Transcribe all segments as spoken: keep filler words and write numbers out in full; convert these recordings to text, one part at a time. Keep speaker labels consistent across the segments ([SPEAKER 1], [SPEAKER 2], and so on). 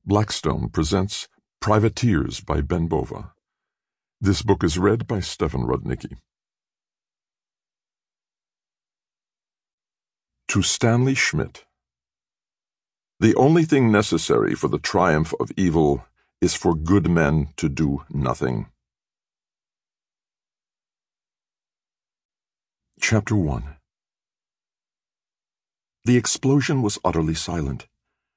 [SPEAKER 1] Blackstone presents Privateers by Ben Bova. This book is read by Stefan Rudnicki. To Stanley Schmidt. The only thing necessary for the triumph of evil is for good men to do nothing. Chapter one. The explosion was utterly silent.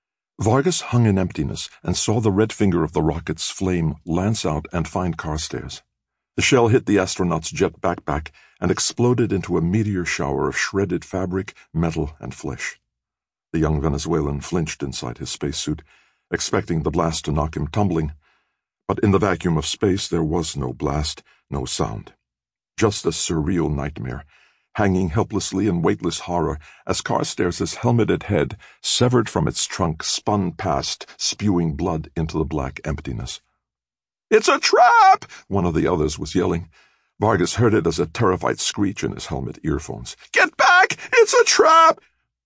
[SPEAKER 1] Vargas hung in emptiness and saw the red finger of the rocket's flame lance out and find Carstairs. The shell hit the astronaut's jet backpack and exploded into a meteor shower of shredded fabric, metal, and flesh. The young Venezuelan flinched inside his spacesuit, expecting the blast to knock him tumbling. But in the vacuum of space there was no blast, no sound. Just a surreal nightmare, hanging helplessly in weightless horror as Carstairs' helmeted head, severed from its trunk, spun past, spewing blood into the black emptiness. "It's a trap!" one of the others was yelling. Vargas heard it as a terrified screech in his helmet earphones. "Get back! It's a trap!"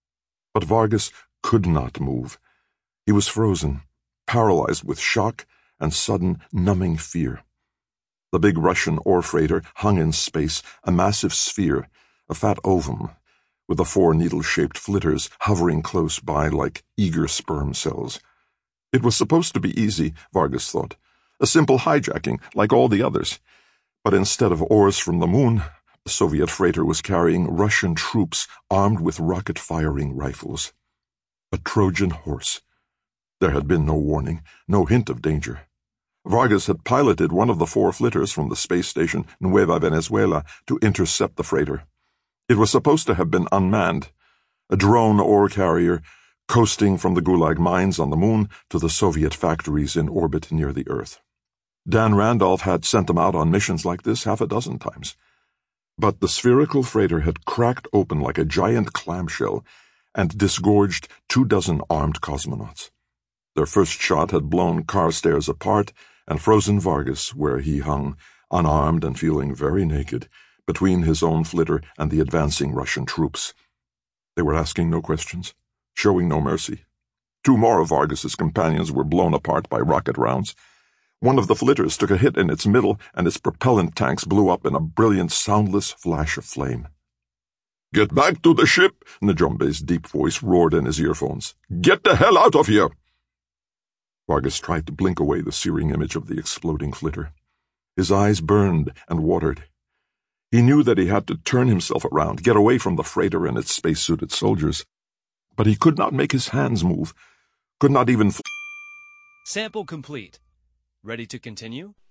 [SPEAKER 1] But Vargas could not move. He was frozen, paralyzed with shock and sudden, numbing fear. The big Russian ore freighter hung in space, a massive sphere, a fat ovum, with the four needle-shaped flitters hovering close by like eager sperm cells. It was supposed to be easy, Vargas thought, a simple hijacking like all the others. But instead of ores from the moon, the Soviet freighter was carrying Russian troops armed with rocket-firing rifles. A Trojan horse. There had been no warning, no hint of danger. Vargas had piloted one of the four flitters from the space station Nueva Venezuela to intercept the freighter. It was supposed to have been unmanned, a drone ore carrier coasting from the Gulag mines on the moon to the Soviet factories in orbit near the Earth. Dan Randolph had sent them out on missions like this half a dozen times. But the spherical freighter had cracked open like a giant clamshell and disgorged two dozen armed cosmonauts. Their first shot had blown Carstairs apart and frozen Vargas where he hung, unarmed and feeling very naked, between his own flitter and the advancing Russian troops. They were asking no questions, showing no mercy. Two more of Vargas's companions were blown apart by rocket rounds. One of the flitters took a hit in its middle, and its propellant tanks blew up in a brilliant, soundless flash of flame. "Get back to the ship!" Njombe's deep voice roared in his earphones. "Get the hell out of here!" Vargas tried to blink away the searing image of the exploding flitter. His eyes burned and watered. He knew that he had to turn himself around, get away from the freighter and its spacesuited soldiers. But he could not make his hands move, could not even...
[SPEAKER 2] Sample complete. Ready to continue?